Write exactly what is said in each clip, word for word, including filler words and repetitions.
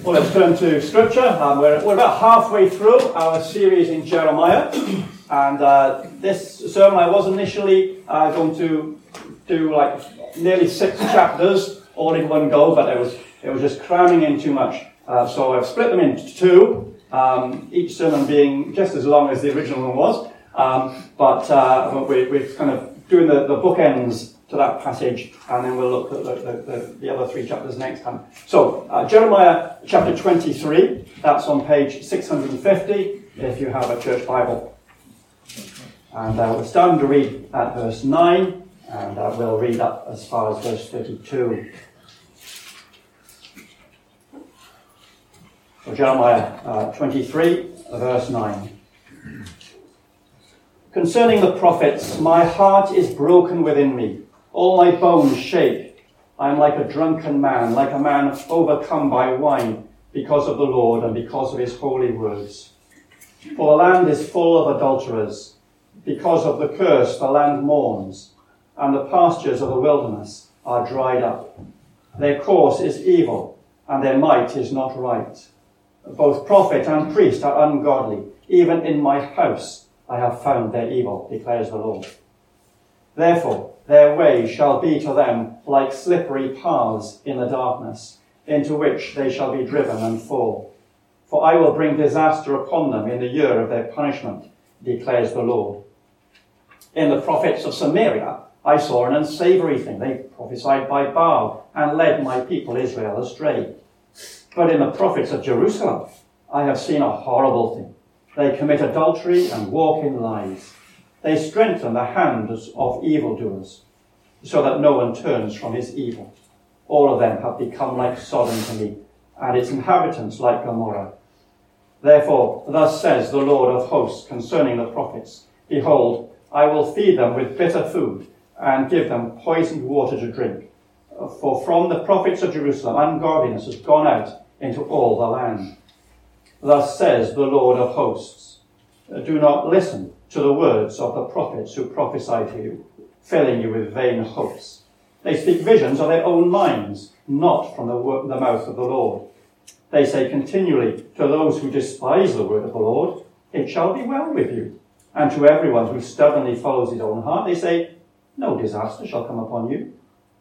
Well, let's turn to Scripture. Um, we're, we're about halfway through our series in Jeremiah. And uh, this sermon, I was initially uh, going to do like nearly six chapters all in one go, but it was, it was just cramming in too much. Uh, so I've split them into two, um, each sermon being just as long as the original one was. Um, but uh, we're, we're kind of doing the, the bookends to that passage, and then we'll look at the, the, the, the other three chapters next time. So, uh, Jeremiah chapter twenty-three, that's on page six hundred fifty, if you have a church Bible. And uh, we're starting to read at verse nine, and uh, we'll read up as far as verse thirty-two. So, Jeremiah uh, twenty-three, verse nine. Concerning the prophets, my heart is broken within me. All my bones shake. I am like a drunken man, like a man overcome by wine, because of the Lord and because of his holy words. For the land is full of adulterers. Because of the curse, the land mourns, and the pastures of the wilderness are dried up. Their course is evil, and their might is not right. Both prophet and priest are ungodly. Even in my house I have found their evil, declares the Lord. Therefore, their way shall be to them like slippery paths in the darkness, into which they shall be driven and fall. For I will bring disaster upon them in the year of their punishment, declares the Lord. In the prophets of Samaria, I saw an unsavory thing. They prophesied by Baal and led my people Israel astray. But in the prophets of Jerusalem, I have seen a horrible thing. They commit adultery and walk in lies. They strengthen the hands of evildoers, so that no one turns from his evil. All of them have become like Sodom to me, and its inhabitants like Gomorrah. Therefore, thus says the Lord of hosts concerning the prophets, Behold, I will feed them with bitter food, and give them poisoned water to drink. For from the prophets of Jerusalem ungodliness has gone out into all the land. Thus says the Lord of hosts, Do not listen to the words of the prophets who prophesy to you, filling you with vain hopes. They speak visions of their own minds, not from the, word, the mouth of the Lord. They say continually to those who despise the word of the Lord, It shall be well with you. And to everyone who stubbornly follows his own heart, they say, No disaster shall come upon you.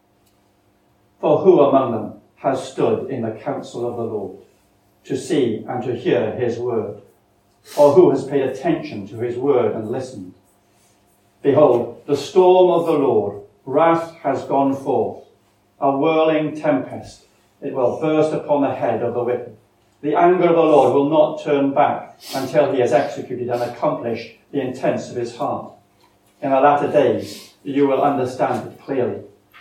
For who among them has stood in the counsel of the Lord, to see and to hear his word? Or who has paid attention to his word and listened? Behold, the storm of the Lord, wrath has gone forth, a whirling tempest. It will burst upon the head of the wicked. The anger of the Lord will not turn back until he has executed and accomplished the intents of his heart. In the latter days, you will understand it clearly.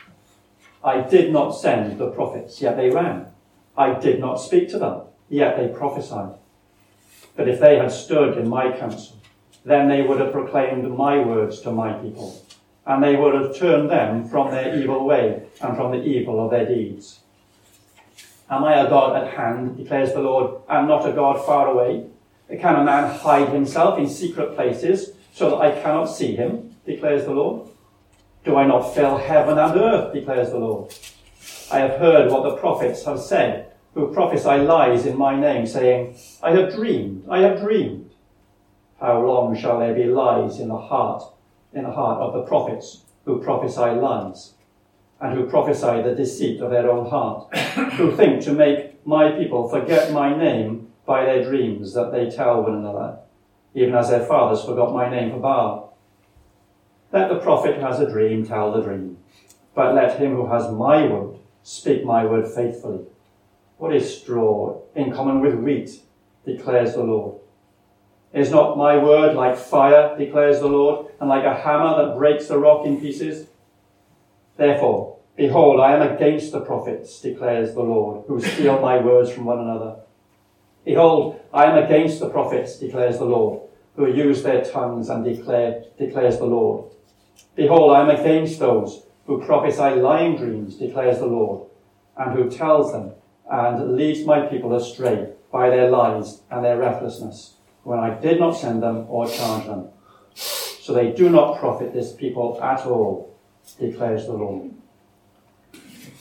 I did not send the prophets, yet they ran. I did not speak to them, yet they prophesied. But if they had stood in my counsel, then they would have proclaimed my words to my people, and they would have turned them from their evil way and from the evil of their deeds. Am I a God at hand, declares the Lord, and not a God far away? Can a man hide himself in secret places so that I cannot see him, declares the Lord? Do I not fill heaven and earth, declares the Lord? I have heard what the prophets have said, who prophesy lies in my name, saying, I have dreamed, I have dreamed. How long shall there be lies in the heart, in the heart of the prophets who prophesy lies, and who prophesy the deceit of their own heart, who think to make my people forget my name by their dreams that they tell one another, even as their fathers forgot my name for Baal? Let the prophet who has a dream tell the dream, but let him who has my word speak my word faithfully. What is straw in common with wheat, declares the Lord? Is not my word like fire, declares the Lord, and like a hammer that breaks the rock in pieces? Therefore, behold, I am against the prophets, declares the Lord, who steal my words from one another. Behold, I am against the prophets, declares the Lord, who use their tongues and declare, declares the Lord. Behold, I am against those who prophesy lying dreams, declares the Lord, and who tells them and leads my people astray by their lies and their recklessness, when I did not send them or charge them. So they do not profit this people at all, declares the Lord.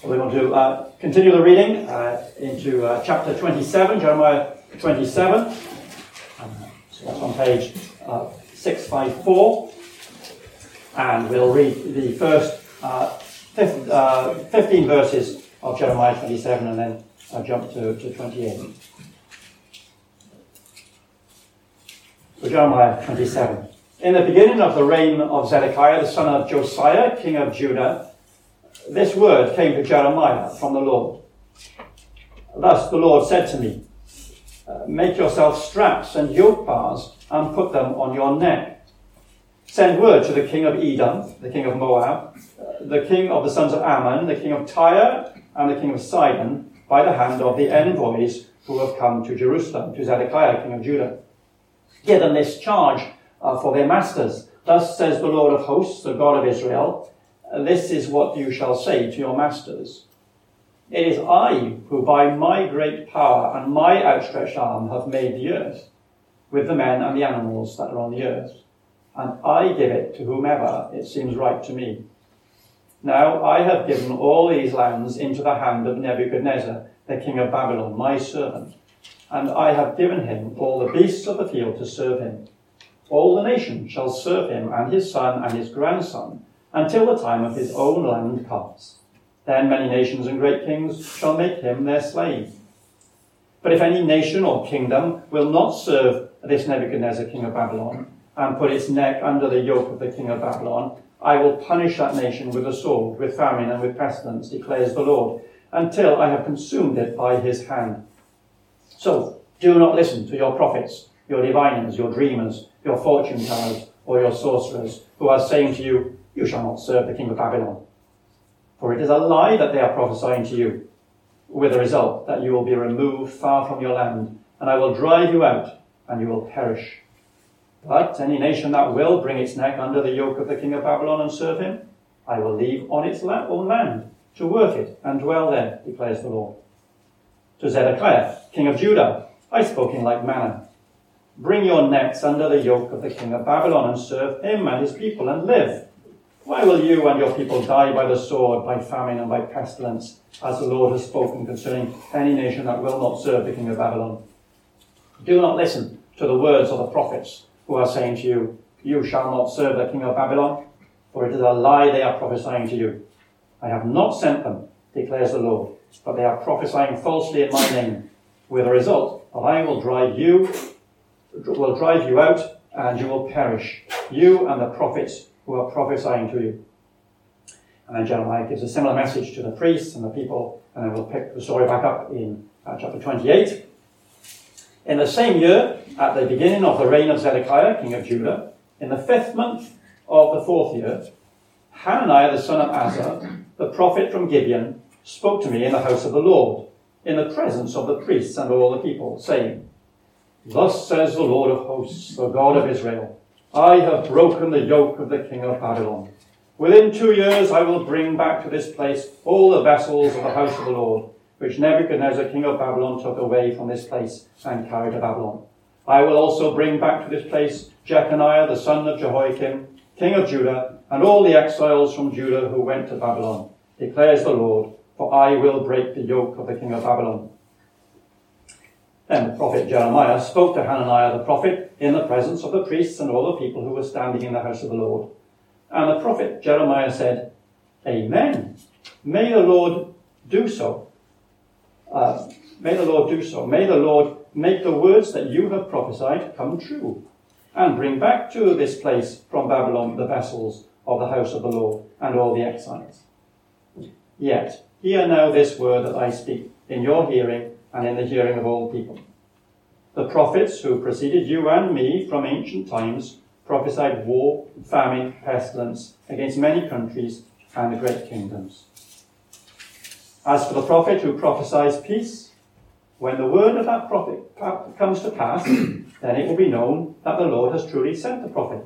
We're going to uh, continue the reading uh, into uh, chapter twenty-seven, Jeremiah twenty-seven. Um, so that's on page uh, six fifty-four. And we'll read the first uh, fifth, uh, fifteen verses of Jeremiah twenty-seven and then uh, jump to, to twenty-eight. So Jeremiah twenty-seven. In the beginning of the reign of Zedekiah, the son of Josiah, king of Judah, this word came to Jeremiah from the Lord. Thus the Lord said to me, make yourself straps and yoke bars and put them on your neck. Send word to the king of Edom, the king of Moab, the king of the sons of Ammon, the king of Tyre, and the king of Sidon, by the hand of the envoys who have come to Jerusalem, to Zedekiah, king of Judah. Give them this charge uh, for their masters. Thus says the Lord of hosts, the God of Israel, this is what you shall say to your masters. It is I who by my great power and my outstretched arm have made the earth, with the men and the animals that are on the earth, and I give it to whomever it seems right to me. Now I have given all these lands into the hand of Nebuchadnezzar, the king of Babylon, my servant, and I have given him all the beasts of the field to serve him. All the nations shall serve him and his son and his grandson, until the time of his own land comes. Then many nations and great kings shall make him their slave. But if any nation or kingdom will not serve this Nebuchadnezzar, king of Babylon, and put its neck under the yoke of the king of Babylon, I will punish that nation with the sword, with famine, and with pestilence, declares the Lord, until I have consumed it by his hand. So do not listen to your prophets, your diviners, your dreamers, your fortune tellers, or your sorcerers, who are saying to you, you shall not serve the king of Babylon. For it is a lie that they are prophesying to you, with the result that you will be removed far from your land, and I will drive you out, and you will perish. But any nation that will bring its neck under the yoke of the king of Babylon and serve him, I will leave on its own land to work it and dwell there, declares the Lord. To Zedekiah, king of Judah, I spoke in like manner. Bring your necks under the yoke of the king of Babylon and serve him and his people and live. Why will you and your people die by the sword, by famine, and by pestilence, as the Lord has spoken concerning any nation that will not serve the king of Babylon? Do not listen to the words of the prophets who are saying to you, you shall not serve the king of Babylon, for it is a lie they are prophesying to you. I have not sent them, declares the Lord, but they are prophesying falsely in my name, with the result that I will drive you, will drive you out, and you will perish, you and the prophets who are prophesying to you. And then Jeremiah gives a similar message to the priests and the people, and then we'll pick the story back up in uh, chapter twenty-eight. In the same year, at the beginning of the reign of Zedekiah, king of Judah, in the fifth month of the fourth year, Hananiah the son of Azar, the prophet from Gibeon, spoke to me in the house of the Lord, in the presence of the priests and all the people, saying, Thus says the Lord of hosts, the God of Israel, I have broken the yoke of the king of Babylon. Within two years I will bring back to this place all the vessels of the house of the Lord, which Nebuchadnezzar, king of Babylon, took away from this place and carried to Babylon. I will also bring back to this place Jeconiah, the son of Jehoiakim, king of Judah, and all the exiles from Judah who went to Babylon, declares the Lord, for I will break the yoke of the king of Babylon. Then the prophet Jeremiah spoke to Hananiah the prophet in the presence of the priests and all the people who were standing in the house of the Lord. And the prophet Jeremiah said, Amen. May the Lord do so. Uh, may the Lord do so. May the Lord make the words that you have prophesied come true, and bring back to this place from Babylon the vessels of the house of the Lord and all the exiles. Yet hear now this word that I speak in your hearing and in the hearing of all people. The prophets who preceded you and me from ancient times prophesied war, famine, pestilence against many countries and great kingdoms. As for the prophet who prophesies peace, when the word of that prophet comes to pass, then it will be known that the Lord has truly sent the prophet.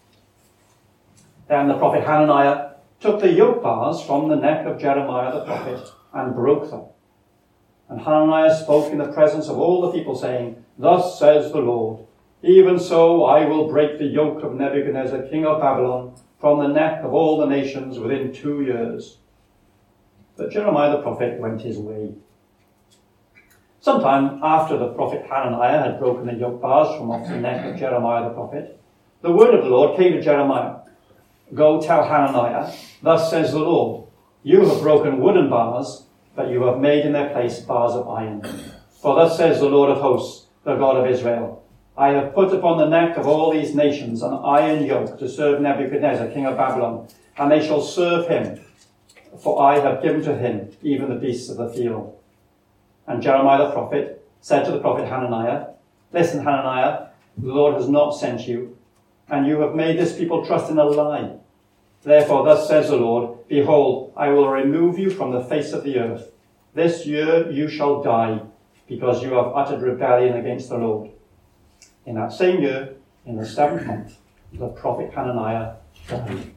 Then the prophet Hananiah took the yoke bars from the neck of Jeremiah the prophet and broke them. And Hananiah spoke in the presence of all the people, saying, Thus says the Lord, even so I will break the yoke of Nebuchadnezzar, king of Babylon, from the neck of all the nations within two years. But Jeremiah the prophet went his way. Sometime after the prophet Hananiah had broken the yoke bars from off the neck of Jeremiah the prophet, the word of the Lord came to Jeremiah. Go tell Hananiah, thus says the Lord, you have broken wooden bars, but you have made in their place bars of iron. For thus says the Lord of hosts, the God of Israel, I have put upon the neck of all these nations an iron yoke to serve Nebuchadnezzar, king of Babylon, and they shall serve him, for I have given to him even the beasts of the field. And Jeremiah the prophet said to the prophet Hananiah, listen, Hananiah, the Lord has not sent you, and you have made this people trust in a lie. Therefore, thus says the Lord, behold, I will remove you from the face of the earth. This year you shall die, because you have uttered rebellion against the Lord. In that same year, in the seventh month, the prophet Hananiah died.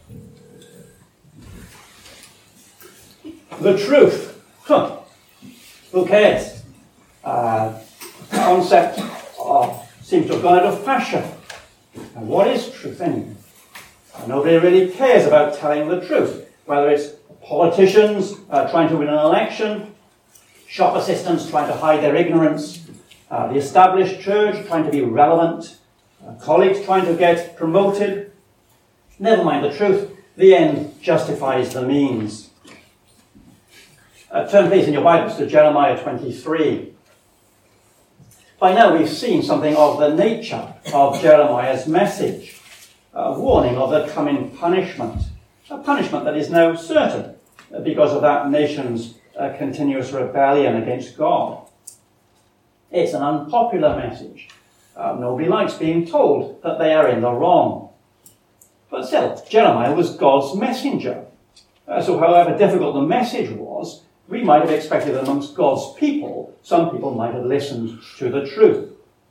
The truth. Huh. Who cares? Uh, the concept uh, seems to have gone out of fashion. And what is truth anyway? Nobody really cares about telling the truth, whether it's politicians uh, trying to win an election, shop assistants trying to hide their ignorance, uh, the established church trying to be relevant, uh, colleagues trying to get promoted. Never mind the truth, the end justifies the means. Uh, turn please in your Bibles to Jeremiah twenty-three. By now we've seen something of the nature of Jeremiah's message. A warning of the coming punishment. A punishment that is now certain because of that nation's uh, continuous rebellion against God. It's an unpopular message. Uh, nobody likes being told that they are in the wrong. But still, Jeremiah was God's messenger. Uh, so however difficult the message was, we might have expected amongst God's people, some people might have listened to the truth.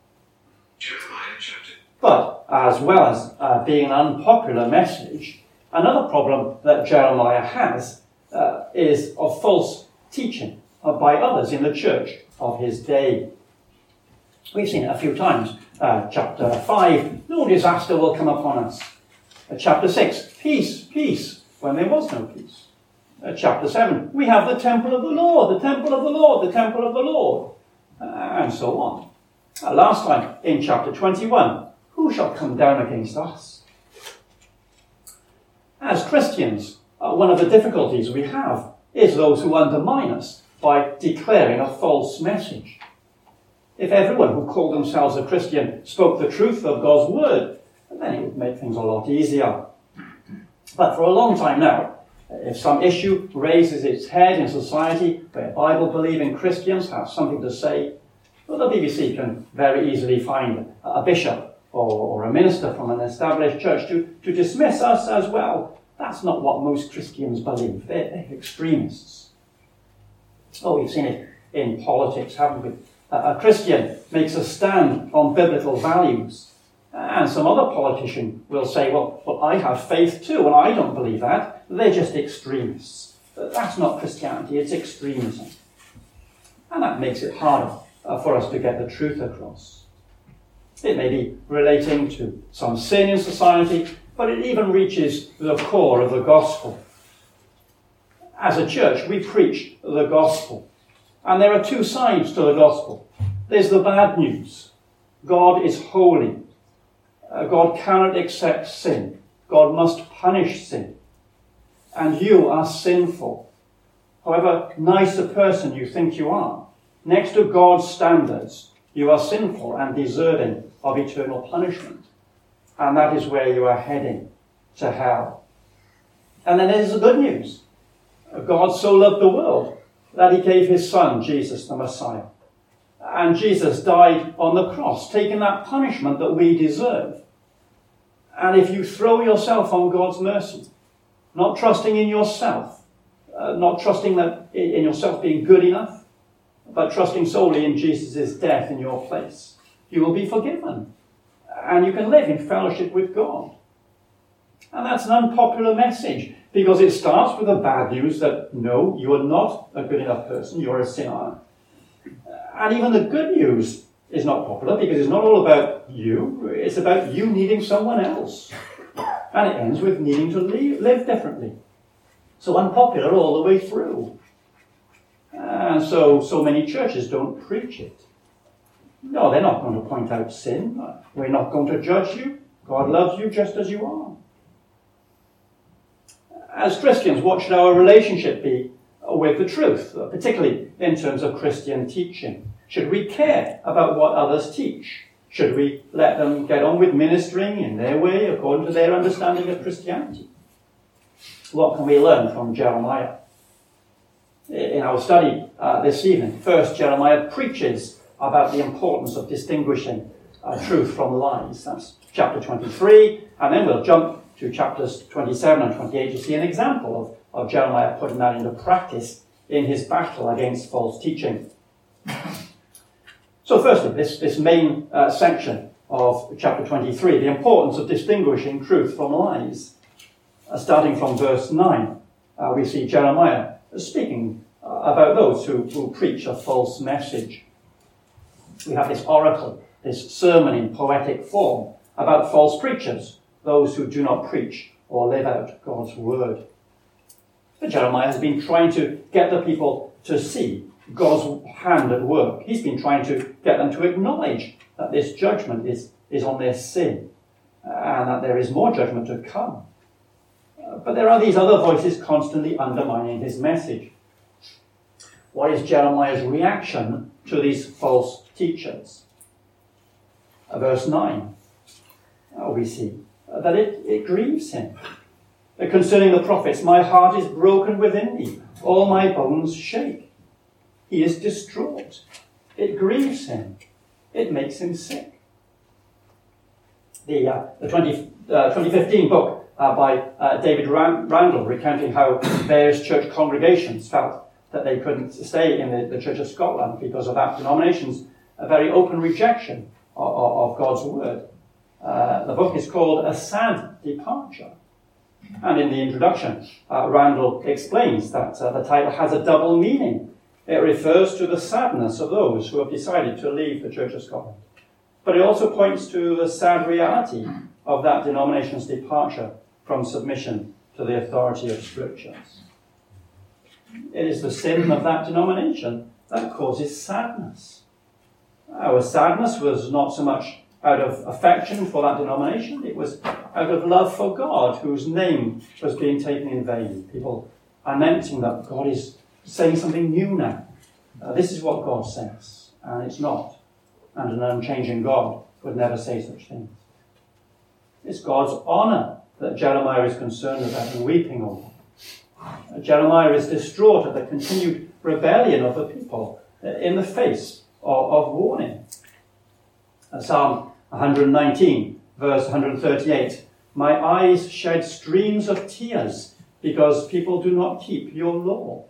But as well as uh, being an unpopular message, another problem that Jeremiah has uh, is of false teaching uh, by others in the church of his day. We've seen it a few times. Uh, chapter five, no disaster will come upon us. Uh, chapter six, peace, peace, when there was no peace. Uh, chapter seven, we have the temple of the Lord, the temple of the Lord, the temple of the Lord, uh, and so on. Uh, last time, in chapter twenty-one, who shall come down against us? As Christians, uh, one of the difficulties we have is those who undermine us by declaring a false message. If everyone who called themselves a Christian spoke the truth of God's word, then it would make things a lot easier. But for a long time now, if some issue raises its head in society where Bible-believing Christians have something to say, well, the B B C can very easily find a bishop or, or a minister from an established church to, to dismiss us as well. That's not what most Christians believe. They're, they're extremists. Oh, we've seen it in politics, haven't we? A, a Christian makes a stand on biblical values, and some other politician will say, well, well, I have faith too, and I don't believe that. They're just extremists. That's not Christianity, it's extremism. And that makes it harder uh, for us to get the truth across. It may be relating to some sin in society, but it even reaches the core of the gospel. As a church, we preach the gospel. And there are two sides to the gospel. There's the bad news. God is holy. Uh, God cannot accept sin. God must punish sin. And you are sinful. However nice a person you think you are, next to God's standards, you are sinful and deserving of eternal punishment. And that is where you are heading, to hell. And then there's the good news. God so loved the world that he gave his son, Jesus the Messiah. And Jesus died on the cross, taking that punishment that we deserve. And if you throw yourself on God's mercy, not trusting in yourself, uh, not trusting that in yourself being good enough, but trusting solely in Jesus' death in your place, you will be forgiven. And you can live in fellowship with God. And that's an unpopular message, because it starts with the bad news that, no, you are not a good enough person, you're a sinner. And even the good news is not popular, because it's not all about you, it's about you needing someone else. And it ends with needing to live, live differently. so unpopular all the way through. And so, so many churches don't preach it. No, they're not going to point out sin. We're not going to judge you. God loves you just as you are. As Christians, what should our relationship be with the truth, particularly in terms of Christian teaching? Should we care about what others teach? Should we let them get on with ministering in their way, according to their understanding of Christianity? What can we learn from Jeremiah? In our study uh, this evening, first Jeremiah preaches about the importance of distinguishing uh, truth from lies. That's chapter twenty-three, and then we'll jump to chapters twenty-seven and twenty-eight to see an example of, of Jeremiah putting that into practice in his battle against false teaching. So firstly, this, this main uh, section of chapter twenty-three, the importance of distinguishing truth from lies. Uh, starting from verse nine, uh, we see Jeremiah speaking uh, about those who, who preach a false message. We have this oracle, this sermon in poetic form about false preachers, those who do not preach or live out God's word. But Jeremiah has been trying to get the people to see God's hand at work. He's been trying to get them to acknowledge that this judgment is, is on their sin and that there is more judgment to come. Uh, but there are these other voices constantly undermining his message. What is Jeremiah's reaction to these false teachers? Uh, verse nine, uh, we see uh, that it, it grieves him. Uh, concerning the prophets, my heart is broken within me, all my bones shake. He is distraught. It grieves him. It makes him sick. The, uh, the twenty, uh, twenty fifteen book uh, by uh, David Randall, recounting how various church congregations felt that they couldn't stay in the, the Church of Scotland because of that denomination's a very open rejection of, of, of God's word. Uh, the book is called A Sad Departure. And in the introduction, uh, Randall explains that uh, the title has a double meaning. It refers to the sadness of those who have decided to leave the Church of Scotland. But it also points to the sad reality of that denomination's departure from submission to the authority of Scriptures. It is the sin of that denomination that causes sadness. Our sadness was not so much out of affection for that denomination, it was out of love for God, whose name was being taken in vain. People announcing that God is saying something new now. Uh, this is what God says, and it's not. And an unchanging God would never say such things. It's God's honour that Jeremiah is concerned about and weeping over. Uh, Jeremiah is distraught at the continued rebellion of the people uh, in the face of, of warning. Uh, Psalm one nineteen, verse one thirty-eight, my eyes shed streams of tears because people do not keep your law.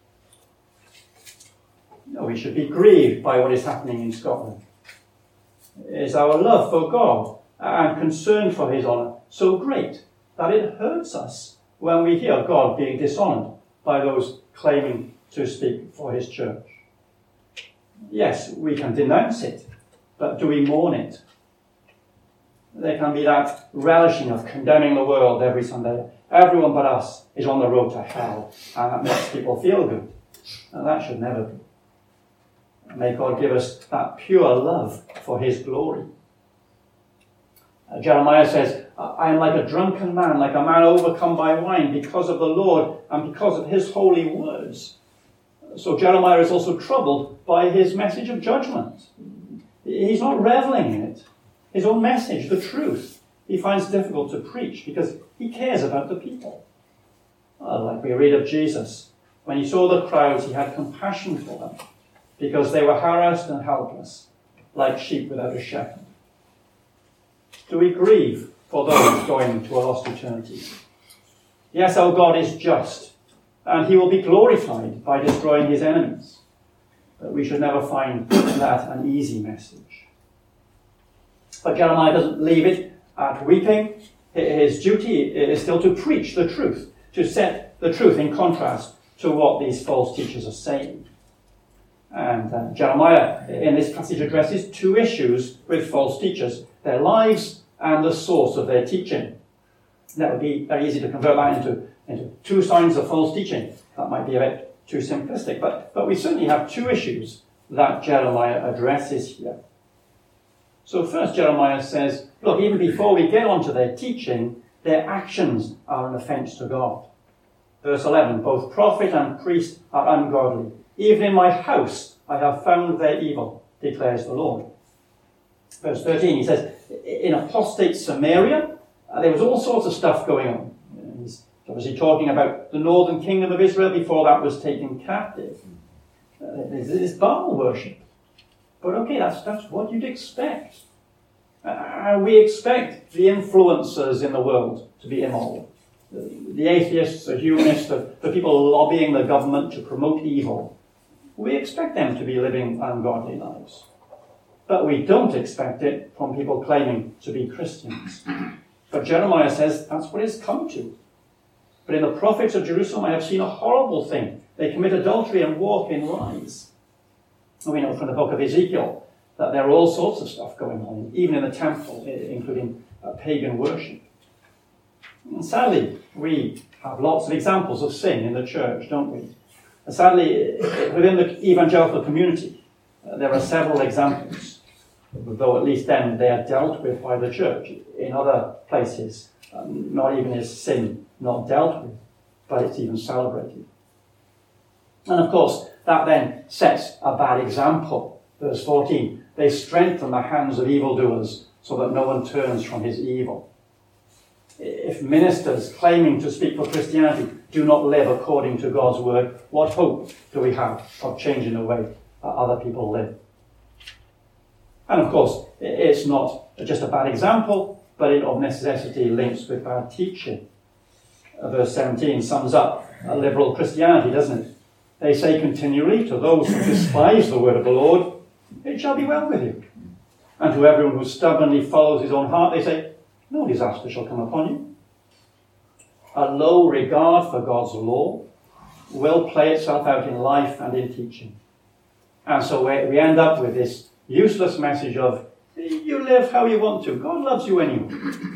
No, we should be grieved by what is happening in Scotland. Is our love for God and concern for his honour so great that it hurts us when we hear God being dishonoured by those claiming to speak for his church? Yes, we can denounce it, but do we mourn it? There can be that relishing of condemning the world every Sunday. Everyone but us is on the road to hell, and that makes people feel good. And that should never be. May God give us that pure love for his glory. Uh, Jeremiah says, I am like a drunken man, like a man overcome by wine because of the Lord and because of his holy words. So Jeremiah is also troubled by his message of judgment. He's not reveling in it. His own message, the truth, he finds difficult to preach because he cares about the people. Uh, like we read of Jesus, when he saw the crowds, he had compassion for them, because they were harassed and helpless, like sheep without a shepherd. Do we grieve for those going to a lost eternity? Yes, our God is just, and he will be glorified by destroying his enemies. But we should never find that an easy message. But Jeremiah doesn't leave it at weeping. His duty is still to preach the truth, to set the truth in contrast to what these false teachers are saying. And uh, Jeremiah, in this passage, addresses two issues with false teachers: their lives and the source of their teaching. That would be very easy to convert that into, into two signs of false teaching. That might be a bit too simplistic, but, but we certainly have two issues that Jeremiah addresses here. So first, Jeremiah says, look, even before we get onto their teaching, their actions are an offence to God. Verse eleven, both prophet and priest are ungodly. Even in my house I have found their evil, declares the Lord. Verse thirteen, he says, in apostate Samaria, uh, there was all sorts of stuff going on. He's obviously talking about the northern kingdom of Israel before that was taken captive. Uh, there's this Baal worship. But okay, that's, that's what you'd expect. Uh, we expect the influencers in the world to be immoral. The, the atheists, the humanists, the, the people lobbying the government to promote evil. We expect them to be living ungodly lives. But we don't expect it from people claiming to be Christians. But Jeremiah says that's what it's come to. But in the prophets of Jerusalem I have seen a horrible thing. They commit adultery and walk in lies. And we know from the book of Ezekiel that there are all sorts of stuff going on, even in the temple, including uh, pagan worship. And sadly, we have lots of examples of sin in the church, don't we? And sadly, within the evangelical community, uh, there are several examples, though at least then they are dealt with by the church. In other places, um, not even is sin not dealt with, but it's even celebrated. And of course, that then sets a bad example. Verse fourteen, they strengthen the hands of evildoers so that no one turns from his evil. If ministers claiming to speak for Christianity do not live according to God's word, what hope do we have of changing the way that other people live? And of course, it's not just a bad example, but it of necessity links with bad teaching. Verse seventeen sums up a liberal Christianity, doesn't it? They say continually to those who despise the word of the Lord, it shall be well with you. And to everyone who stubbornly follows his own heart, they say, no disaster shall come upon you. A low regard for God's law will play itself out in life and in teaching. And so we end up with this useless message of, you live how you want to. God loves you anyway.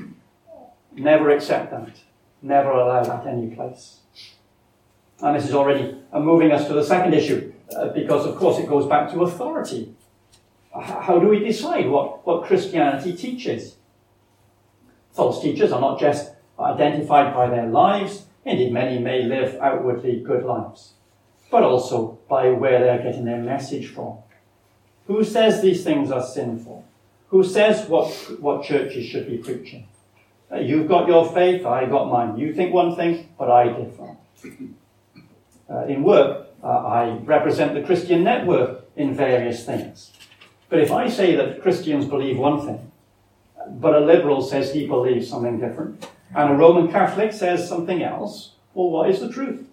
Never accept that. Never allow that any place. And this is already uh, moving us to the second issue, uh, because of course it goes back to authority. H- how do we decide what, what Christianity teaches? False teachers are not just identified by their lives, indeed many may live outwardly good lives, but also by where they're getting their message from. Who says these things are sinful? Who says what, what churches should be preaching? Uh, you've got your faith, I got mine. You think one thing, but I differ. Uh, in work, uh, I represent the Christian network in various things. But if I say that Christians believe one thing, but a liberal says he believes something different, and a Roman Catholic says something else, well, what is the truth?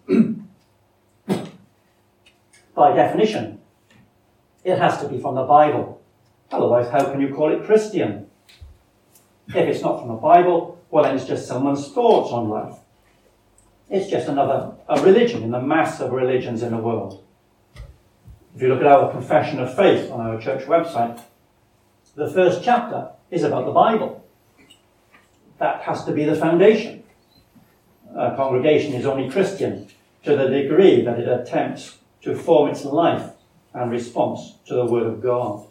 By definition, it has to be from the Bible. Otherwise, how can you call it Christian? If it's not from the Bible, well, then it's just someone's thoughts on life. It's just another a religion in the mass of religions in the world. If you look at our Confession of Faith on our church website, the first chapter is about the Bible. That has to be the foundation. A congregation is only Christian to the degree that it attempts to form its life and response to the Word of God.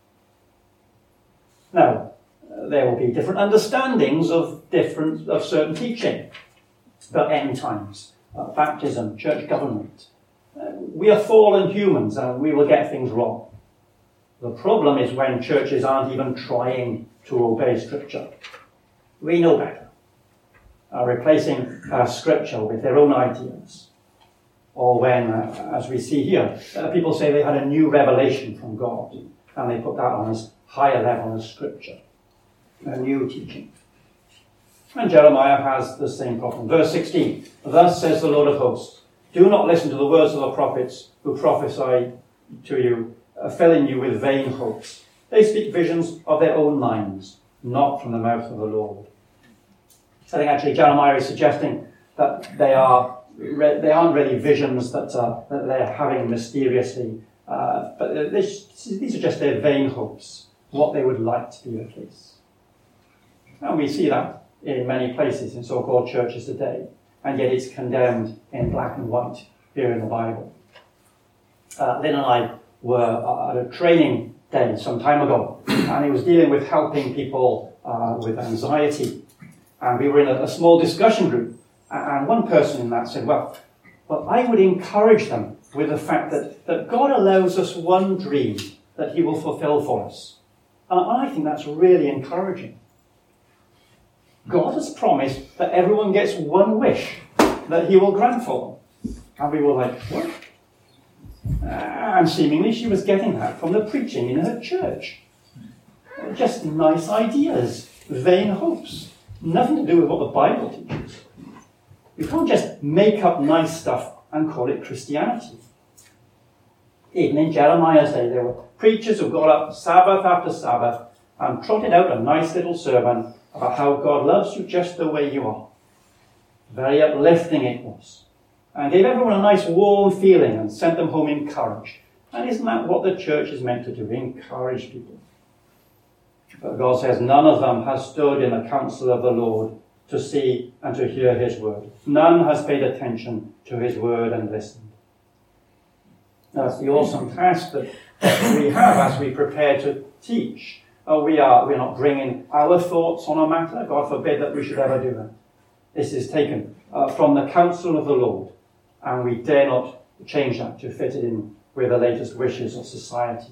Now, there will be different understandings of different of certain teaching. But end times, uh, baptism, church government. Uh, we are fallen humans and we will get things wrong. The problem is when churches aren't even trying to obey Scripture. We know better. Uh, replacing uh, Scripture with their own ideas. Or when, uh, as we see here, uh, people say they had a new revelation from God and they put that on as higher level as Scripture. A new teaching. And Jeremiah has the same problem. Verse sixteen, thus says the Lord of hosts, do not listen to the words of the prophets who prophesy to you, uh, filling you with vain hopes. They speak visions of their own minds, not from the mouth of the Lord. I think actually Jeremiah is suggesting that they are they aren't really visions that, uh, that they're having mysteriously, uh, but these are just their vain hopes, what they would like to be the case. And we see that in many places in so-called churches today. and yet it's condemned in black and white here in the Bible. Uh, Lynn and I were at a training day some time ago, and he was dealing with helping people uh, with anxiety. And we were in a, a small discussion group, and one person in that said, well, well, I would encourage them with the fact that, that God allows us one dream that he will fulfill for us. And I think that's really encouraging. God has promised that everyone gets one wish that he will grant for them. And we were like, what? Uh, and seemingly she was getting that from the preaching in her church. Just nice ideas, vain hopes. Nothing to do with what the Bible teaches. You can't just make up nice stuff and call it Christianity. Even in Jeremiah's day, there were preachers who got up Sabbath after Sabbath and trotted out a nice little sermon about how God loves you just the way you are. Very uplifting it was. And gave everyone a nice warm feeling and sent them home encouraged. And isn't that what the church is meant to do? Encourage people. But God says none of them has stood in the counsel of the Lord to see and to hear his word. None has paid attention to his word and listened. That's the awesome task that we have as we prepare to teach. Oh, we are we're not bringing our thoughts on a matter. God forbid that we should ever do that. This is taken uh, from the counsel of the Lord, and we dare not change that to fit it in with the latest wishes of society.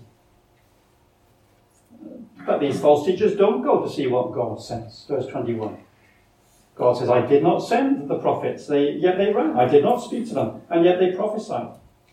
But these false teachers don't go to see what God says. Verse twenty-one. God says, I did not send the prophets, they, yet they ran. I did not speak to them, and yet they prophesied.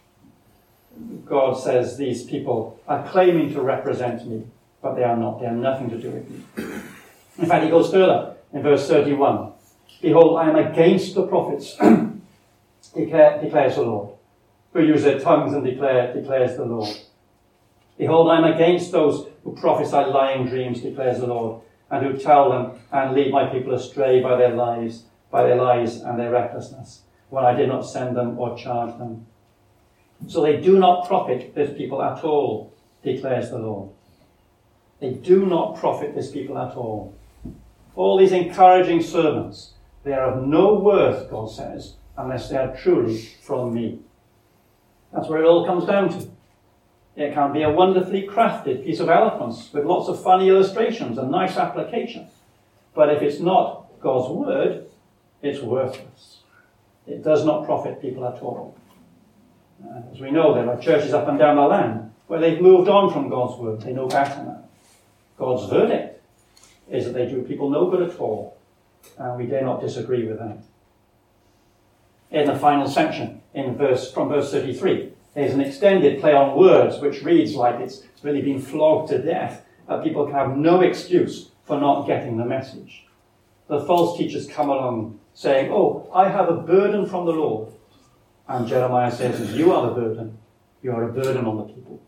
God says these people are claiming to represent me, but they are not. They have nothing to do with me. In fact, he goes further in verse thirty-one. Behold, I am against the prophets, declare, declares the Lord, who use their tongues and declare, declares the Lord. Behold, I am against those who prophesy lying dreams, declares the Lord, and who tell them and lead my people astray by their lies, by their lies and their recklessness, when I did not send them or charge them. So they do not profit this people at all, declares the Lord. They do not profit this people at all. All these encouraging sermons, they are of no worth, God says, unless they are truly from me. That's where it all comes down to. It can be a wonderfully crafted piece of eloquence with lots of funny illustrations and nice application. But if it's not God's word, it's worthless. It does not profit people at all. Uh, as we know, there are churches up and down the land where they've moved on from God's word. They know better now. God's verdict is that they do people no good at all. And we dare not disagree with that. In the final section, in verse from verse thirty-three, there's an extended play on words which reads like it's really been flogged to death, that people can have no excuse for not getting the message. The false teachers come along saying, oh, I have a burden from the Lord. And Jeremiah says, you are the burden. You are a burden on the people.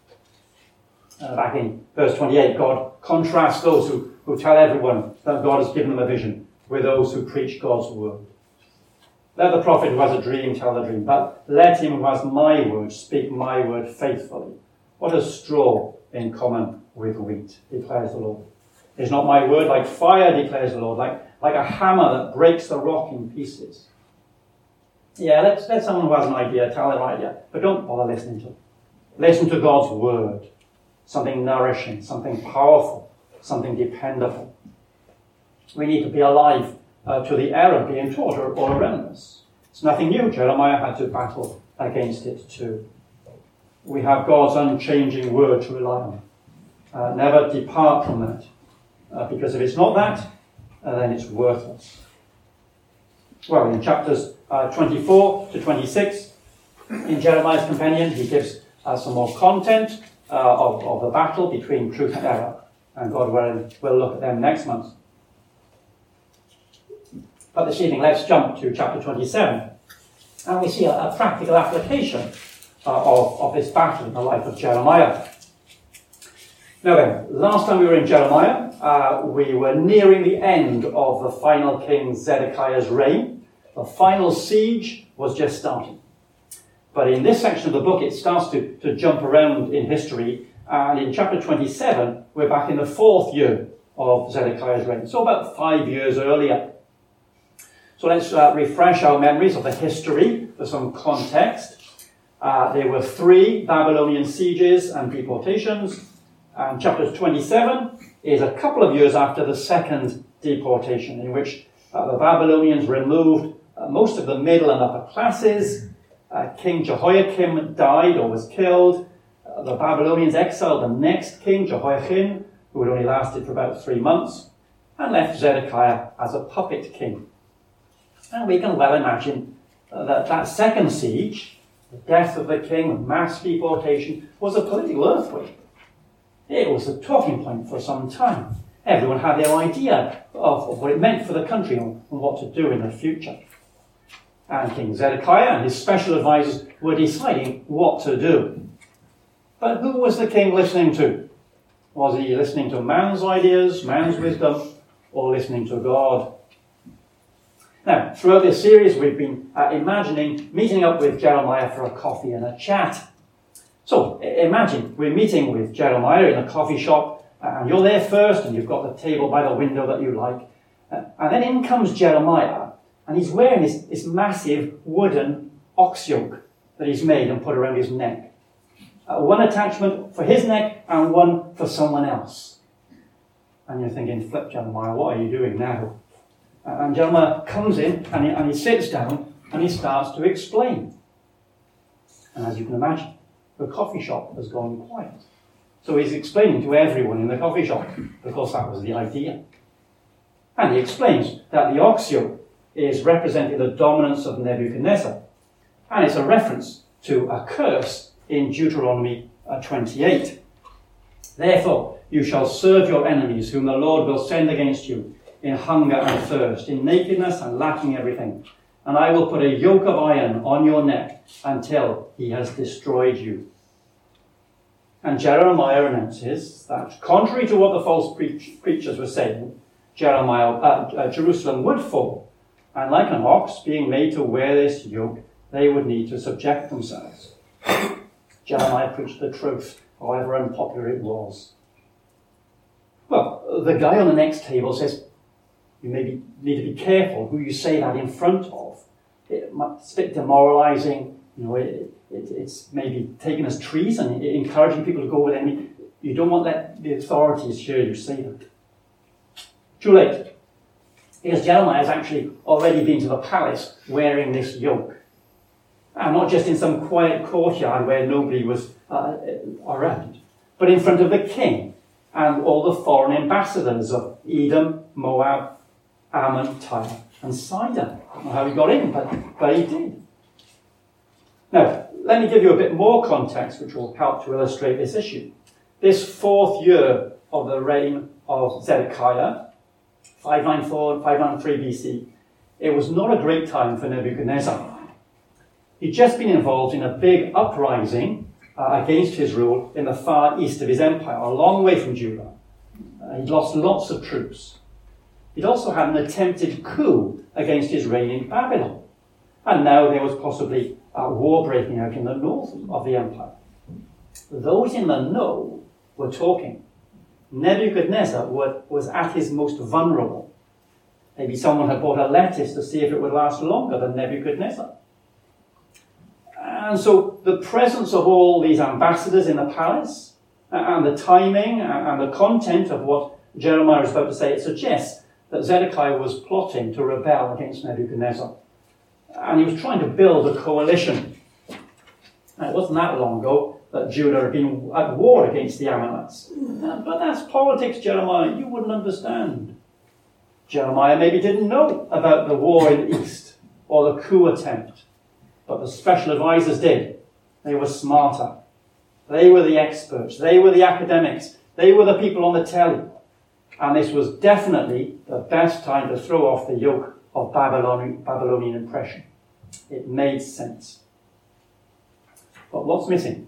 Uh, back in verse twenty-eight, God contrasts those who, who tell everyone that God has given them a vision with those who preach God's word. Let the prophet who has a dream tell the dream, but let him who has my word speak my word faithfully. What a straw in common with wheat, declares the Lord. Is not my word like fire, declares the Lord, like, like a hammer that breaks the rock in pieces? Yeah, let, let someone who has an idea tell their idea, but don't bother listening to it. Listen to God's word. Something nourishing, something powerful, something dependable. We need to be alive uh, to the error being taught all around us. It's nothing new. Jeremiah had to battle against it too. We have God's unchanging word to rely on. Uh, never depart from that. Uh, because if it's not that, uh, then it's worthless. Well, in chapters uh, twenty-four to twenty-six, in Jeremiah's companion, he gives uh, some more content uh, of, of the battle between truth and error. And God will, will look at them next month. But this evening, let's jump to chapter twenty-seven. And we see a, a practical application uh, of, of this battle in the life of Jeremiah. Now then, last time we were in Jeremiah, uh, we were nearing the end of the final king Zedekiah's reign. The final siege was just starting. But in this section of the book, it starts to, to jump around in history. And in chapter twenty-seven, we're back in the fourth year of Zedekiah's reign. So about five years earlier. So let's uh, refresh our memories of the history for some context. Uh, there were three Babylonian sieges and deportations, and chapter twenty-seven is a couple of years after the second deportation, in which uh, the Babylonians removed uh, most of the middle and upper classes. Uh, King Jehoiakim died or was killed. Uh, the Babylonians exiled the next king, Jehoiachin, who had only lasted for about three months, and left Zedekiah as a puppet king. And we can well imagine uh, that that second siege, the death of the king, the mass deportation, was a political earthquake. It was a talking point for some time. Everyone had their idea of, of what it meant for the country and, and what to do in the future. And King Zedekiah and his special advisors were deciding what to do. But who was the king listening to? Was he listening to man's ideas, man's wisdom, or listening to God? Now, throughout this series, we've been uh, imagining meeting up with Jeremiah for a coffee and a chat. So, imagine we're meeting with Jeremiah in a coffee shop, and you're there first, and you've got the table by the window that you like. Uh, and then in comes Jeremiah, and he's wearing this, this massive wooden ox yoke that he's made and put around his neck. Uh, one attachment for his neck and one for someone else. And you're thinking, flip, Jeremiah, what are you doing now? And Jeremiah comes in and he, and he sits down and he starts to explain. And as you can imagine, the coffee shop has gone quiet. So he's explaining to everyone in the coffee shop, because that was the idea. And he explains that the ox yoke is representing the dominance of Nebuchadnezzar. And it's a reference to a curse in Deuteronomy twenty-eight. Therefore, you shall serve your enemies, whom the Lord will send against you, in hunger and thirst, in nakedness and lacking everything. And I will put a yoke of iron on your neck until he has destroyed you. And Jeremiah announces that, contrary to what the false preach- preachers were saying, Jeremiah, uh, uh, Jerusalem would fall. And like an ox being made to wear this yoke, they would need to subject themselves. Jeremiah preached the truth, however unpopular it was. Well, the guy on the next table says, you maybe need to be careful who you say that in front of. It might, it's a bit demoralizing. You know, it, it, it's maybe taken as treason, encouraging people to go with enemy. You don't want that, the authorities hear you say that. Too late. Because Jeremiah has actually already been to the palace wearing this yoke. And not just in some quiet courtyard where nobody was uh, around, but in front of the king and all the foreign ambassadors of Edom, Moab, Ammon, Tyre, and Sidon. I don't know how he got in, but, but he did. Now, let me give you a bit more context, which will help to illustrate this issue. This fourth year of the reign of Zedekiah, five ninety-four and five ninety-three B C, it was not a great time for Nebuchadnezzar. He'd just been involved in a big uprising uh, against his rule in the far east of his empire, a long way from Judah. Uh, he'd lost lots of troops. He'd also had an attempted coup against his reign in Babylon. And now there was possibly a war breaking out in the north of the empire. Those in the know were talking. Nebuchadnezzar was at his most vulnerable. Maybe someone had bought a lettuce to see if it would last longer than Nebuchadnezzar. And so the presence of all these ambassadors in the palace, and the timing and the content of what Jeremiah is about to say, it suggests that Zedekiah was plotting to rebel against Nebuchadnezzar. And he was trying to build a coalition. Now, it wasn't that long ago that Judah had been at war against the Ammonites. But that's politics, Jeremiah. You wouldn't understand. Jeremiah maybe didn't know about the war in the east or the coup attempt. But the special advisors did. They were smarter. They were the experts. They were the academics. They were the people on the telly. And this was definitely the best time to throw off the yoke of Babylonian, Babylonian oppression. It made sense. But what's missing?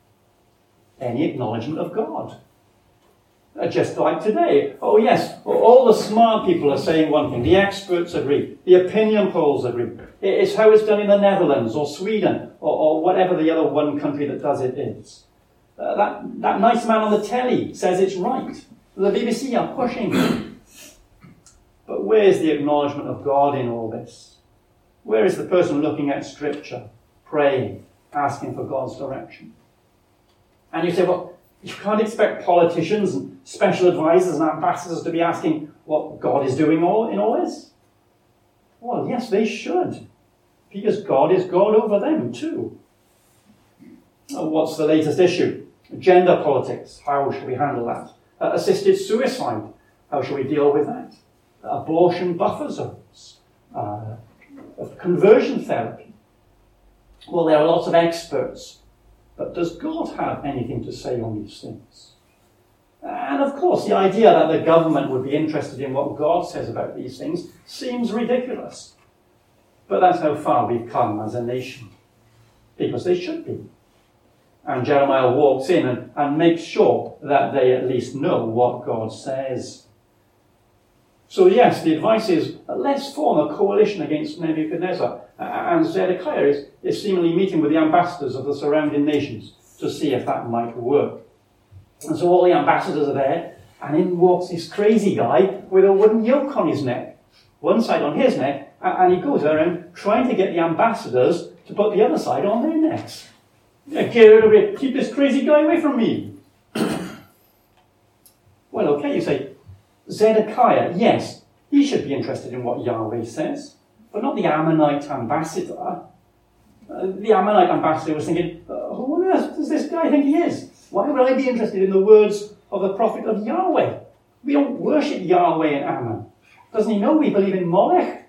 Any acknowledgement of God. Uh, just like today. Oh yes, all the smart people are saying one thing. The experts agree. The opinion polls agree. It's how it's done in the Netherlands or Sweden or, or whatever the other one country that does it is. Uh, that, that nice man on the telly says it's right. The B B C are pushing. But where is the acknowledgement of God in all this? Where is the person looking at Scripture, praying, asking for God's direction? And you say, well, you can't expect politicians and special advisors and ambassadors to be asking what God is doing all in all this. Well, yes, they should, because God is God over them too. What's the latest issue? Gender politics. How should we handle that? Uh, assisted suicide. How should we deal with that? Abortion buffer zones. Uh, conversion therapy. Well, there are lots of experts. But does God have anything to say on these things? And of course, the idea that the government would be interested in what God says about these things seems ridiculous. But that's how far we've come as a nation. Because they should be. And Jeremiah walks in and, and makes sure that they at least know what God says. So yes, the advice is, let's form a coalition against Nebuchadnezzar. And Zedekiah is, is seemingly meeting with the ambassadors of the surrounding nations to see if that might work. And so all the ambassadors are there, and in walks this crazy guy with a wooden yoke on his neck. One side on his neck, and he goes around trying to get the ambassadors to put the other side on their necks. Yeah, get rid of it. Keep this crazy guy away from me. Well, okay, you say, Zedekiah, yes, he should be interested in what Yahweh says, but not the Ammonite ambassador. Uh, the Ammonite ambassador was thinking, uh, who on earth does this guy think he is? Why would I be interested in the words of the prophet of Yahweh? We don't worship Yahweh in Ammon. Doesn't he know we believe in Molech?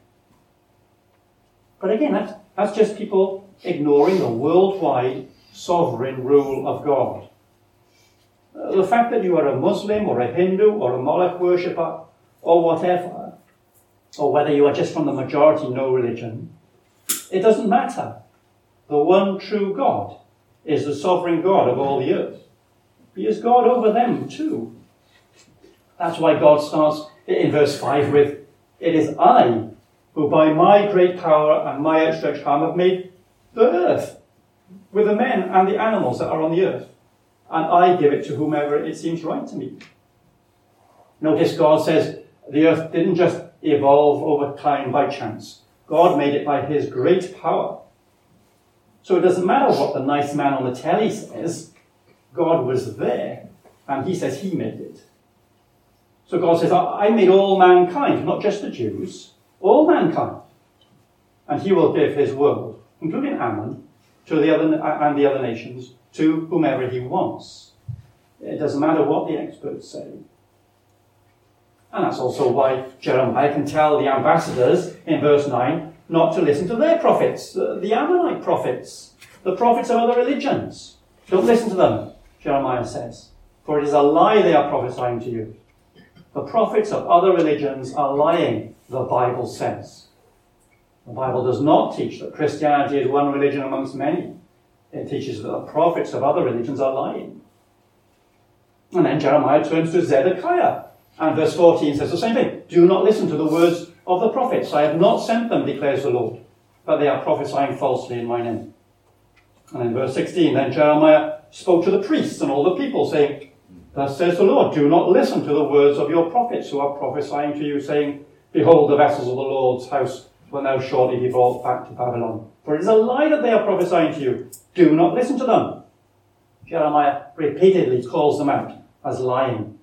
But again, that's, that's just people ignoring the worldwide sovereign rule of God. Uh, the fact that you are a Muslim or a Hindu or a Molech worshipper or whatever, or whether you are just from the majority no religion, it doesn't matter. The one true God is the sovereign God of all the earth. He is God over them too. That's why God starts in verse five with, it is I who by my great power and my outstretched arm have made the earth, with the men and the animals that are on the earth. And I give it to whomever it seems right to me. Notice God says the earth didn't just evolve over time by chance. God made it by his great power. So it doesn't matter what the nice man on the telly says. God was there, and he says he made it. So God says, I made all mankind, not just the Jews, all mankind. And he will give his world, including Ammon, to the other and the other nations, to whomever he wants. It doesn't matter what the experts say. And that's also why Jeremiah can tell the ambassadors in verse nine not to listen to their prophets, the Ammonite prophets, the prophets of other religions. Don't listen to them, Jeremiah says, for it is a lie they are prophesying to you. The prophets of other religions are lying, the Bible says. The Bible does not teach that Christianity is one religion amongst many. It teaches that the prophets of other religions are lying. And then Jeremiah turns to Zedekiah. And verse fourteen says the same thing. Do not listen to the words of the prophets. I have not sent them, declares the Lord. But they are prophesying falsely in my name. And in verse sixteen, then Jeremiah spoke to the priests and all the people, saying, thus says the Lord, do not listen to the words of your prophets who are prophesying to you, saying, behold, the vessels of the Lord's house will now shortly be brought back to Babylon. For it is a lie that they are prophesying to you. Do not listen to them. Jeremiah repeatedly calls them out as lying.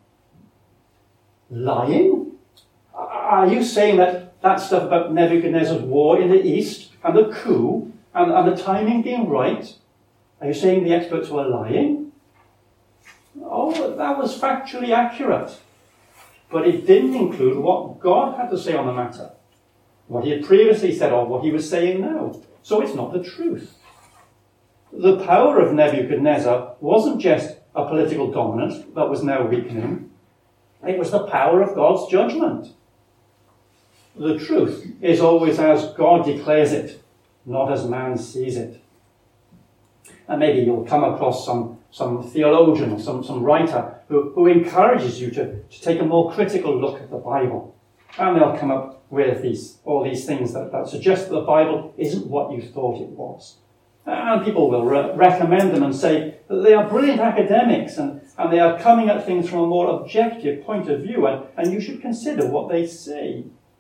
Lying? Are you saying that that stuff about Nebuchadnezzar's war in the east and the coup and, and the timing being right, are you saying the experts were lying? Oh, that was factually accurate. But it didn't include what God had to say on the matter, what he had previously said or what he was saying now. So it's not the truth. The power of Nebuchadnezzar wasn't just a political dominance that was now weakening. It was the power of God's judgment. The truth is always as God declares it, not as man sees it. And maybe you'll come across some, some theologian or some, some writer who, who encourages you to, to take a more critical look at the Bible. And they'll come up with these all these things that, that suggest that the Bible isn't what you thought it was. And people will re- recommend them and say that they are brilliant academics and, and they are coming at things from a more objective point of view, and, and you should consider what they say.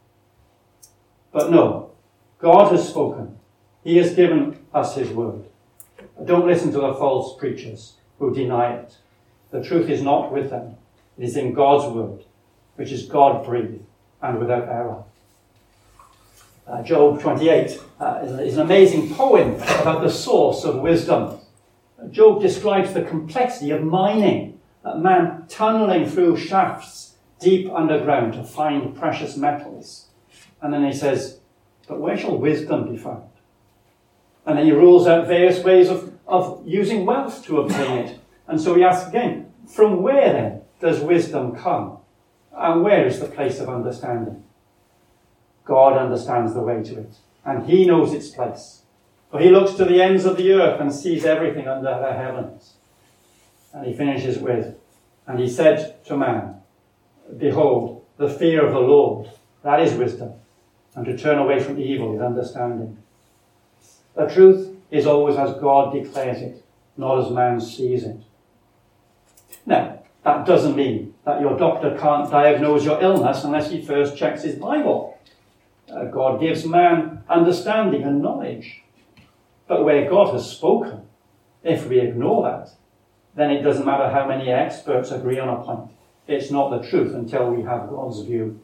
But no, God has spoken. He has given us his word. Don't listen to the false preachers who deny it. The truth is not with them. It is in God's word, which is God-breathed and without error. Uh, Job twenty-eight uh, is, is an amazing poem about the source of wisdom. Uh, Job describes the complexity of mining, uh, man tunneling through shafts deep underground to find precious metals. And then he says, but where shall wisdom be found? And then he rules out various ways of, of using wealth to obtain it. And so he asks again, from where then does wisdom come? And where is the place of understanding? God understands the way to it, and he knows its place. For he looks to the ends of the earth and sees everything under the heavens. And he finishes with, and he said to man, behold, the fear of the Lord, that is wisdom, and to turn away from evil is understanding. The truth is always as God declares it, not as man sees it. Now, that doesn't mean that your doctor can't diagnose your illness unless he first checks his Bible. Uh, God gives man understanding and knowledge. But where God has spoken, if we ignore that, then it doesn't matter how many experts agree on a point. It's not the truth until we have God's view.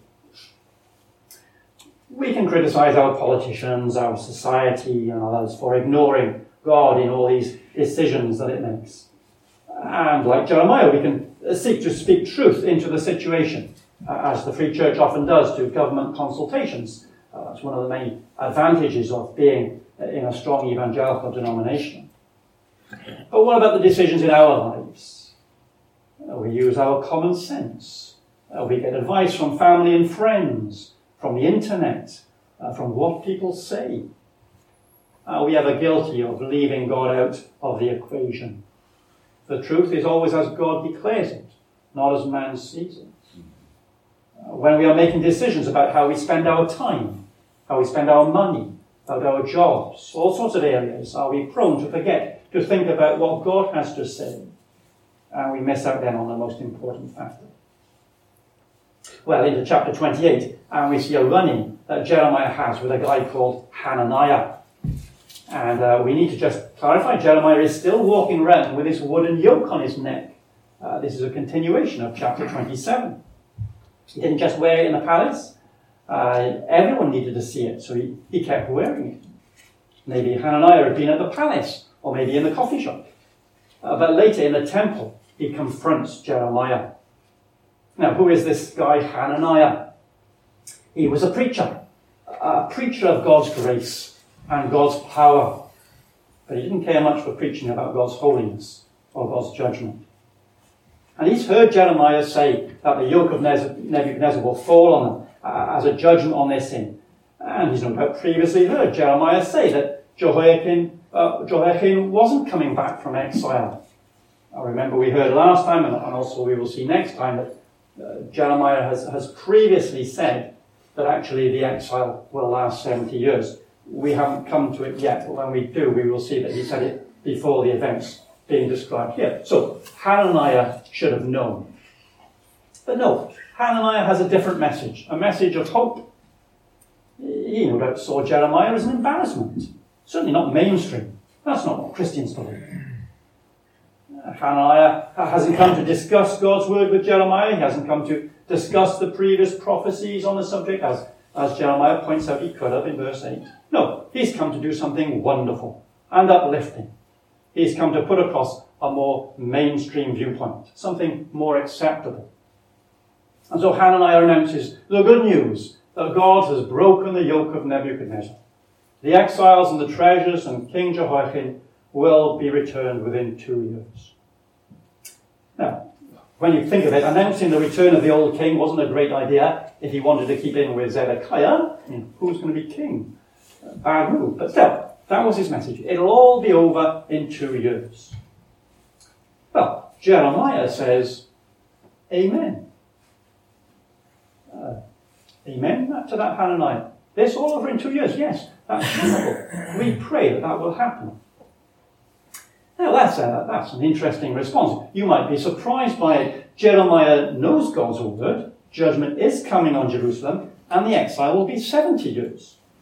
We can criticize our politicians, our society, and others for ignoring God in all these decisions that it makes. And like Jeremiah, we can seek to speak truth into the situation, as the Free Church often does to government consultations. Uh, that's one of the main advantages of being in a strong evangelical denomination. But what about the decisions in our lives? Uh, we use our common sense. Uh, we get advice from family and friends, from the internet, uh, from what people say. Are we ever guilty of leaving God out of the equation? The truth is always as God declares it, not as man sees it. Uh, when we are making decisions about how we spend our time, how we spend our money, about our jobs, all sorts of areas, are we prone to forget to think about what God has to say? And we miss out then on the most important factor. Well, into chapter twenty-eight, and we see a run-in that Jeremiah has with a guy called Hananiah. And uh, we need to just clarify, Jeremiah is still walking around with this wooden yoke on his neck. Uh, this is a continuation of chapter twenty-seven. He didn't just wear it in the palace. Uh, everyone needed to see it, so he, he kept wearing it. Maybe Hananiah had been at the palace, or maybe in the coffee shop. Uh, but later in the temple, he confronts Jeremiah. Now, who is this guy Hananiah? He was a preacher, a preacher of God's grace and God's power. But he didn't care much for preaching about God's holiness or God's judgment. And he's heard Jeremiah say that the yoke of Nebuchadnezzar will fall on them uh, as a judgment on their sin. And he's no doubt previously heard Jeremiah say that Jehoiakim, uh, Jehoiakim wasn't coming back from exile. I remember we heard last time, and also we will see next time, that uh, Jeremiah has, has previously said that actually the exile will last seventy years. We haven't come to it yet, but when we do, we will see that he said it before the events being described here. So Hananiah should have known. But no, Hananiah has a different message, a message of hope. He no doubt saw Jeremiah as an embarrassment. Certainly not mainstream. That's not what Christians believe. Hananiah hasn't come to discuss God's word with Jeremiah. He hasn't come to discuss the previous prophecies on the subject, as, as Jeremiah points out he could have in verse eight. No, he's come to do something wonderful and uplifting. He's come to put across a more mainstream viewpoint, something more acceptable. And so Hananiah announces the good news that God has broken the yoke of Nebuchadnezzar. The exiles and the treasures and King Jehoiakim will be returned within two years. Now, when you think of it, announcing the return of the old king wasn't a great idea if he wanted to keep in with Zedekiah. I mean, who's going to be king? Uh, bad move. But still, that was his message. It'll all be over in two years. Well, Jeremiah says, Amen. Uh, amen to that Hananiah. This all over in two years. Yes, that's wonderful. We pray that that will happen. Now, that's, a, that's an interesting response. You might be surprised by it. Jeremiah knows God's word. Judgment is coming on Jerusalem, and the exile will be seventy years.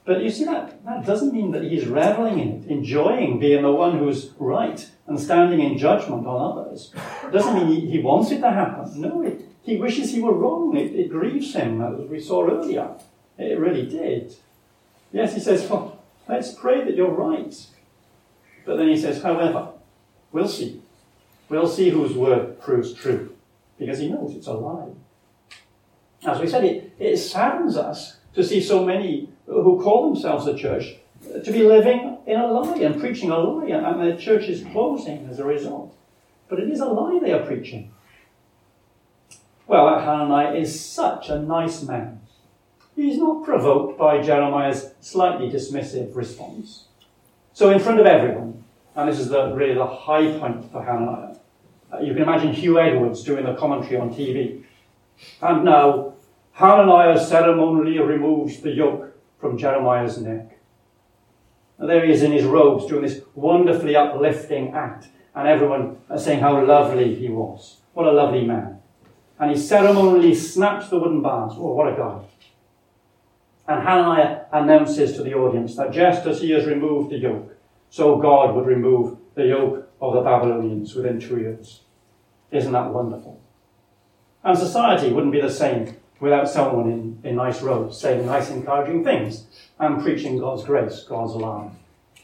But you see, that, that doesn't mean that he's reveling in it, enjoying being the one who's right and standing in judgment on others. It doesn't mean he, he wants it to happen. No, it, he wishes he were wrong. It, it grieves him, as we saw earlier. It really did. Yes, he says, well, let's pray that you're right. But then he says, however, we'll see. We'll see whose word proves true, because he knows it's a lie. As we said, it, it saddens us to see so many who call themselves a church to be living in a lie and preaching a lie, and their church is closing as a result. But it is a lie they are preaching. Well, Hananiah is such a nice man. He's not provoked by Jeremiah's slightly dismissive response. So in front of everyone, and this is the, really the high point for Hananiah, uh, you can imagine Hugh Edwards doing the commentary on T V. And now, Hananiah ceremonially removes the yoke from Jeremiah's neck. And there he is in his robes doing this wonderfully uplifting act, and everyone is saying how lovely he was. What a lovely man. And he ceremonially snaps the wooden bars. Oh, what a guy. And Hananiah announces to the audience that just as he has removed the yoke, so God would remove the yoke of the Babylonians within two years. Isn't that wonderful? And society wouldn't be the same without someone in, in nice robes saying nice encouraging things and preaching God's grace, God's love.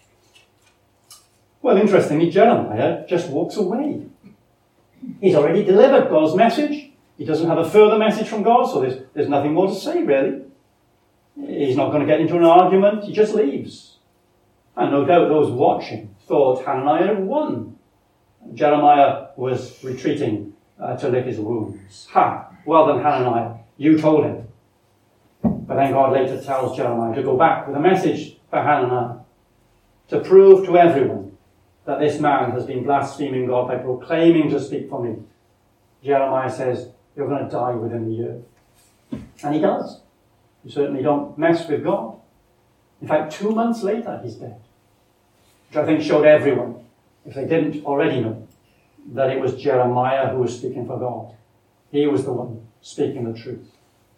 Well, interestingly, Jeremiah just walks away. He's already delivered God's message. He doesn't have a further message from God, so there's, there's nothing more to say, really. He's not going to get into an argument. He just leaves. And no doubt those watching thought Hananiah had won. Jeremiah was retreating uh, to lick his wounds. Ha! Well done, Hananiah. You told him. But then God later tells Jeremiah to go back with a message for Hananiah to prove to everyone that this man has been blaspheming God by proclaiming to speak for me. Jeremiah says, you're going to die within the year. And he does. You certainly don't mess with God. In fact, two months later, he's dead. Which I think showed everyone, if they didn't already know, that it was Jeremiah who was speaking for God. He was the one speaking the truth.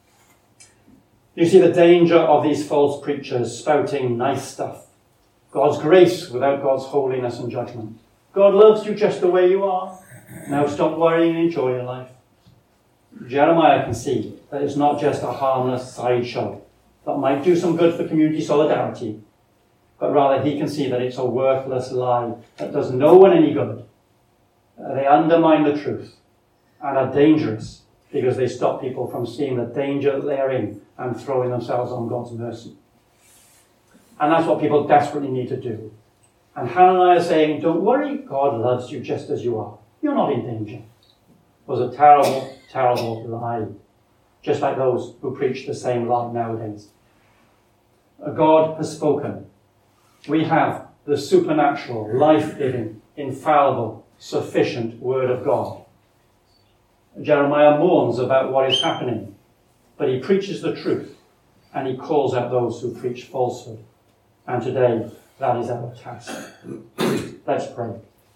You see the danger of these false preachers spouting nice stuff. God's grace without God's holiness and judgment. God loves you just the way you are. Now stop worrying and enjoy your life. Jeremiah can see that it's not just a harmless sideshow that might do some good for community solidarity, but rather he can see that it's a worthless lie that does no one any good. They undermine the truth and are dangerous because they stop people from seeing the danger that they are in and throwing themselves on God's mercy. And that's what people desperately need to do. And Hananiah saying, don't worry, God loves you just as you are. You're not in danger. Was a terrible, terrible lie. Just like those who preach the same lie nowadays. God has spoken. We have the supernatural, life-giving, infallible, sufficient Word of God. Jeremiah mourns about what is happening, but he preaches the truth, and he calls out those who preach falsehood. And today, that is our task. Let's pray.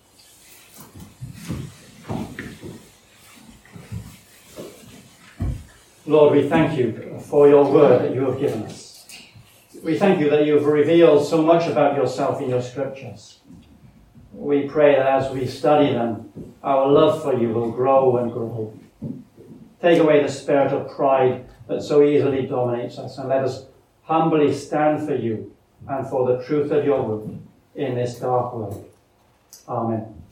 Lord, we thank you for your word that you have given us. We thank you that you have revealed so much about yourself in your scriptures. We pray that as we study them, our love for you will grow and grow. Take away the spirit of pride that so easily dominates us, and let us humbly stand for you and for the truth of your word in this dark world. Amen.